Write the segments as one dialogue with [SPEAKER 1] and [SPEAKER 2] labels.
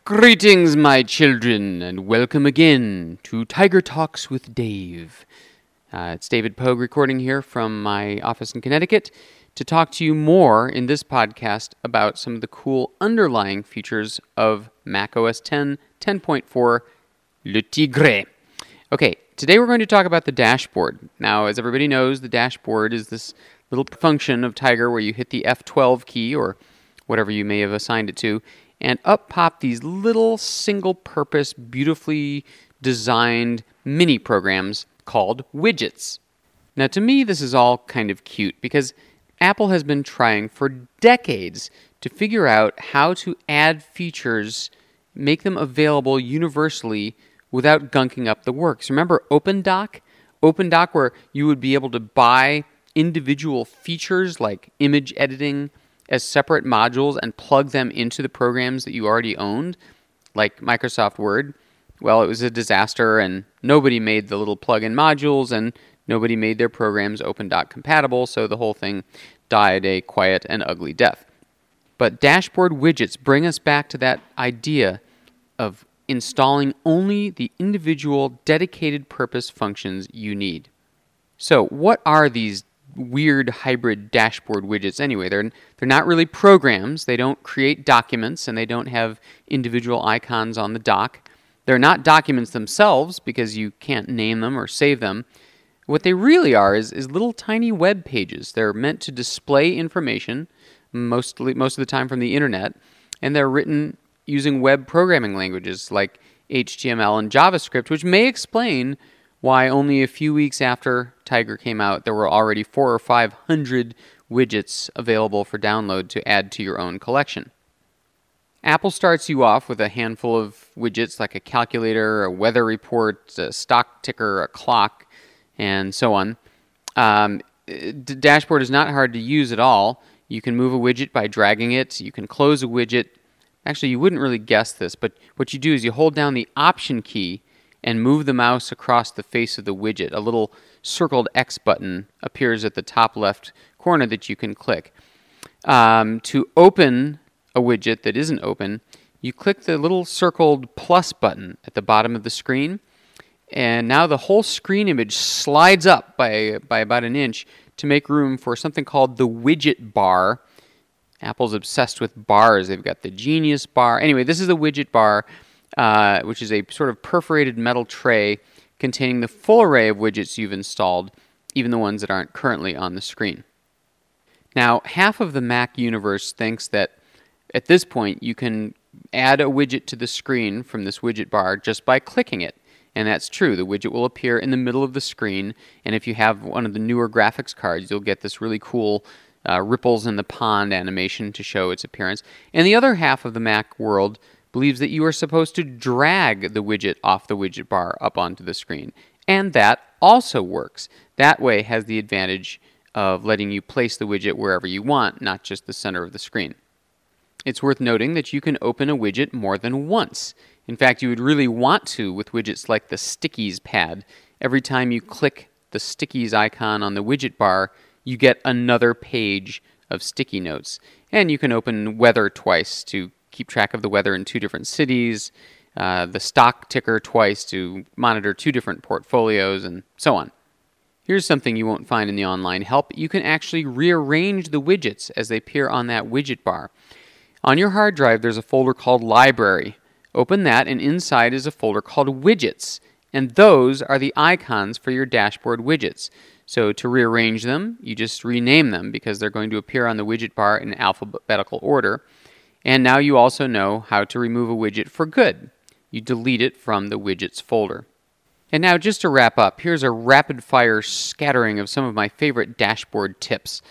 [SPEAKER 1] Greetings, my children, and welcome again to Tiger Talks with Dave. It's David Pogue recording here from my office in Connecticut to talk to you more in this podcast about some of the cool underlying features of macOS 10, 10.4, Le Tigre. Okay, today we're going to talk about the dashboard. Now, as everybody knows, the dashboard is this little function of Tiger where you hit the F12 key, or whatever you may have assigned it to, and up pop these little single-purpose, beautifully designed mini programs called widgets. Now, to me, this is all kind of cute because Apple has been trying for decades to figure out how to add features, make them available universally without gunking up the works. Remember OpenDoc? OpenDoc, where you would be able to buy individual features like image editing as separate modules and plug them into the programs that you already owned, like Microsoft Word. Well, it was a disaster, and nobody made the little plug-in modules, and nobody made their programs OpenDoc compatible, so the whole thing died a quiet and ugly death. But dashboard widgets bring us back to that idea of installing only the individual dedicated purpose functions you need. So what are these weird hybrid dashboard widgets anyway? They're not really programs. They don't create documents, and they don't have individual icons on the dock. They're not documents themselves because you can't name them or save them. What they really are is little tiny web pages. They're meant to display information, most of the time from the internet, and they're written using web programming languages like HTML and JavaScript, which may explain why only a few weeks after Tiger came out, there were already 400 or 500 widgets available for download to add to your own collection. Apple starts you off with a handful of widgets like a calculator, a weather report, a stock ticker, a clock, and so on. The dashboard is not hard to use at all. You can move a widget by dragging it. You can close a widget. Actually, you wouldn't really guess this, but what you do is you hold down the Option key and move the mouse across the face of the widget. A little circled X button appears at the top left corner that you can click. To open a widget that isn't open, you click the little circled plus button at the bottom of the screen, and now the whole screen image slides up by about an inch to make room for something called the widget bar. Apple's obsessed with bars. They've got the Genius bar. Anyway, this is a widget bar, which is a sort of perforated metal tray containing the full array of widgets you've installed, even the ones that aren't currently on the screen. Now, half of the Mac universe thinks that at this point you can add a widget to the screen from this widget bar just by clicking it. And that's true. The widget will appear in the middle of the screen, and if you have one of the newer graphics cards, you'll get this really cool ripples in the pond animation to show its appearance. And the other half of the Mac world believes that you are supposed to drag the widget off the widget bar up onto the screen. And that also works. That way has the advantage of letting you place the widget wherever you want, not just the center of the screen. It's worth noting that you can open a widget more than once. In fact, you would really want to with widgets like the Stickies pad. Every time you click the Stickies icon on the widget bar, you get another page of sticky notes. And you can open weather twice to keep track of the weather in two different cities, the stock ticker twice to monitor two different portfolios, and so on. Here's something you won't find in the online help. You can actually rearrange the widgets as they appear on that widget bar. On your hard drive, there's a folder called Library. Open that, and inside is a folder called Widgets, and those are the icons for your dashboard widgets. So to rearrange them, you just rename them because they're going to appear on the widget bar in alphabetical order. And now you also know how to remove a widget for good. You delete it from the widgets folder. And now just to wrap up, here's a rapid-fire scattering of some of my favorite dashboard tips.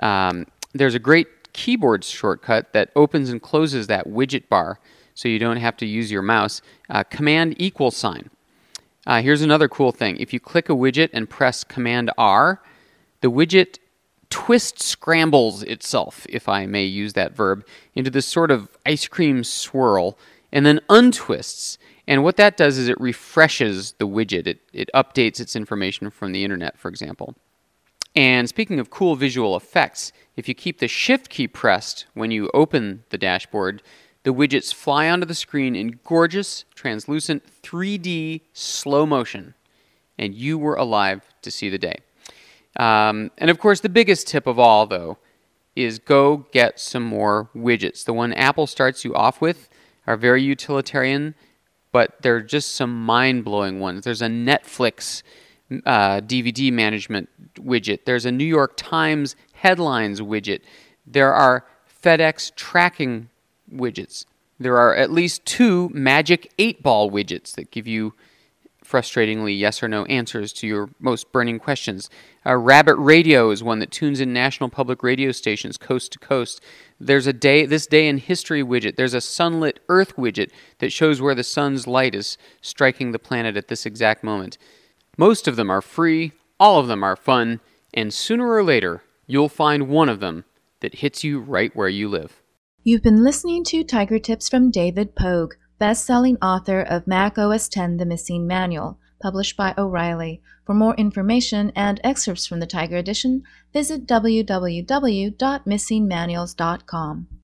[SPEAKER 1] There's a great keyboard shortcut that opens and closes that widget bar so you don't have to use your mouse. Command =. Here's another cool thing. If you click a widget and press Command R, the widget twist scrambles itself, if I may use that verb, into this sort of ice cream swirl, and then untwists. And what that does is it refreshes the widget. It updates its information from the internet, for example. And speaking of cool visual effects, if you keep the Shift key pressed when you open the dashboard, The widgets fly onto the screen in gorgeous, translucent 3D slow motion, and you were alive to see the day. And of course, the biggest tip of all, though, is go get some more widgets. The one Apple starts you off with are very utilitarian, but they're just some mind-blowing ones. There's a Netflix DVD management widget. There's a New York Times headlines widget. There are FedEx tracking widgets. There are at least 2 Magic 8-ball widgets that give you frustratingly yes or no answers to your most burning questions. Rabbit Radio is one that tunes in national public radio stations coast to coast. There's this day in history widget. There's a sunlit Earth widget that shows where the sun's light is striking the planet at this exact moment. Most of them are free, all of them are fun, and sooner or later, you'll find one of them that hits you right where you live.
[SPEAKER 2] You've been listening to Tiger Tips from David Pogue, best-selling author of Mac OS X The Missing Manual, published by O'Reilly. For more information and excerpts from the Tiger Edition, visit www.missingmanuals.com.